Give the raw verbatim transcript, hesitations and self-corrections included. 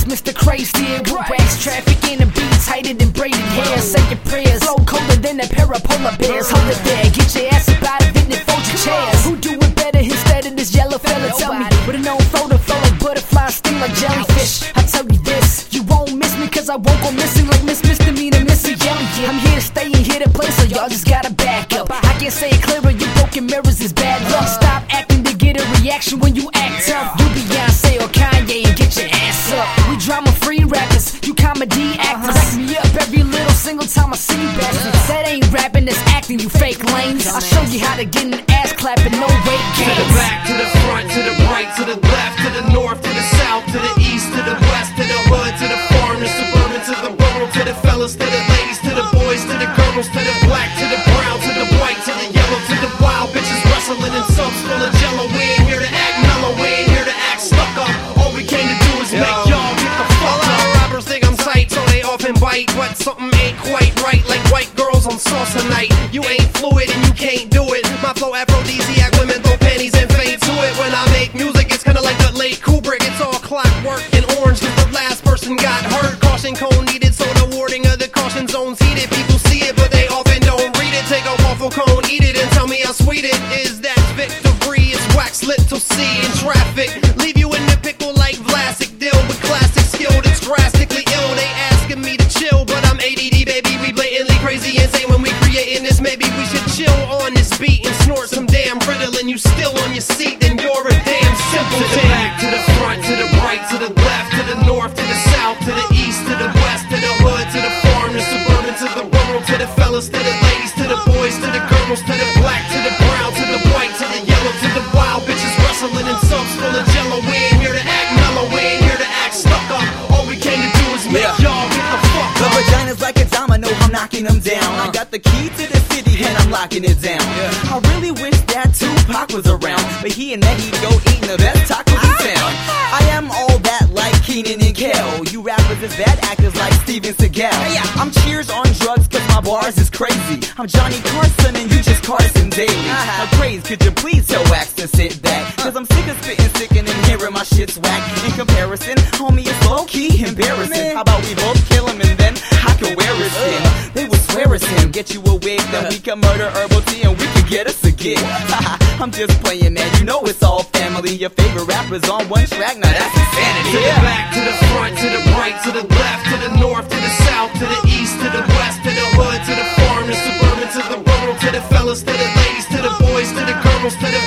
it's Mister Crazy with wax traffic in the beat tighter than braided hair. Say your prayers, flow colder than a pair of polar bears. Hold it there, get your ass up out of it and fold your chairs. Who do it better instead of this yellow fella? Tell me, with a known photo flow like butterfly, sting like jellyfish. I tell you this, you won't miss me cause I won't go missing like Miss Misdemeanor, Missy Elliott. I'm here to stay and here to play, so y'all just gotta back up. I can't say it clearer, you broken mirrors is bad luck. Stop acting to get a reaction when you act tough. You Beyonce or Kanye and get your ass up. We drama-free rappers, you comedy actors. Back me up every little single time I see you bastards. That ain't rapping, that's acting, you fake lanes. I'll show you how to get an ass clapping, no weight gains. To the back, to the front, to the right, to the left, to the north, to the south, to the east, to the west, to the hood, to the farm, to suburban, to the rural, to the fellas, to the ladies, to the boys, to the girls, to the black, to the brown, to the white, to the yellow, to the wild bitches wrestling in subs full of jello. We ain't here to act mellow, we ain't here to act stuck up. All we came to do is Yo. make y'all get the fuck up. A lot of rappers think I'm tight, so they often bite, but something ain't quite right, like white girls on salsa night. You ain't fluid and you can't do it. My flow aphrodisiac, women throw panties and fade to it. When I make music, it's kinda like the late Kubrick. It's all clockwork and orange, cause the last person got hurt. Caution cone needed, so the warding of the caution zone's heated. People see it, but they often don't read it. Take a waffle cone, eat it, and tell me how sweet it is. That's victory, it's wax lit to see in traffic. Leave you in the pickle like Vlasic. Deal with classic skill that's drastically ill. They asking me to chill, but I'm A D D, baby. We blatantly crazy insane when we creating this. Maybe we should chill on this beat and snort some damn Ritalin. You still on your seat, then you're a damn simpleton. To the back, to the front, to the right, to the left, to the north, to the south, to the east, to the west, to the hood, to the farm, to suburban, to the rural, to the fellas, to the ladies, to the boys, to the girls, to the black, to the brown, to the white, to the yellow, to the wild bitches wrestling in subs full of jello. We ain't here to act mellow, we ain't here to act stuck up. All we came to do is make yeah. y'all get the fuck up. The vagina's like a domino, I'm knocking them down. I got the key to the city and I'm locking it down. I really wish that Tupac was around, but he and that he'd go eating the best tacos in town. I am all that like Keenan and Kel. You rappers is bad actors like Steven Seagal. I'm Cheers on drugs cause my bars is crazy. I'm Johnny Carson and you just Carson Daly. Now praise, could you please tell Wax to sit back? Cause I'm sick of spitting sick and hearing my shit's whack. In comparison, homie, it's low-key embarrassing. How about we both kill him and then I can wear his skin? They would swear it's him. Get you a wig, then we can murder Herbal Tea and we can get us a gig. I'm just playing, man, you know it's all family. Your favorite rapper's on one track, now that's insanity. To the back, to the front, to the right, to the left, to the north, to the south, to the east, to the west, to the hood, to the farm, to suburban, to the rural, to the fellas, to the ladies, to the boys, to the girls, to the